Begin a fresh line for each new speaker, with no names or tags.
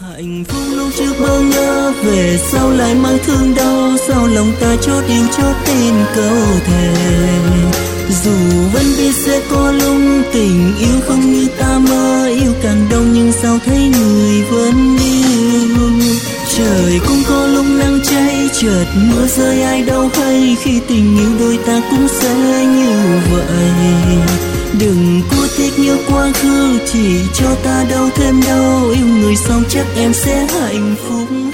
Hạnh phúc lúc trước bơ ngỡ, về sau lại mang thương đau. Sao lòng ta chót yêu chót tin câu thề. Dù vẫn biết sẽ có lúc tình yêu không như ta mơ. Yêu càng đông nhưng sao thấy người vẫn yêu. Trời cũng có lúc nắng cháy, chợt mưa rơi ai đâu hay. Khi tình yêu đôi ta cũng sẽ như vậy. Đừng cố tiếc nhớ quá khứ, chỉ cho ta đau thêm đau. Yêu người xong chắc em sẽ hạnh phúc.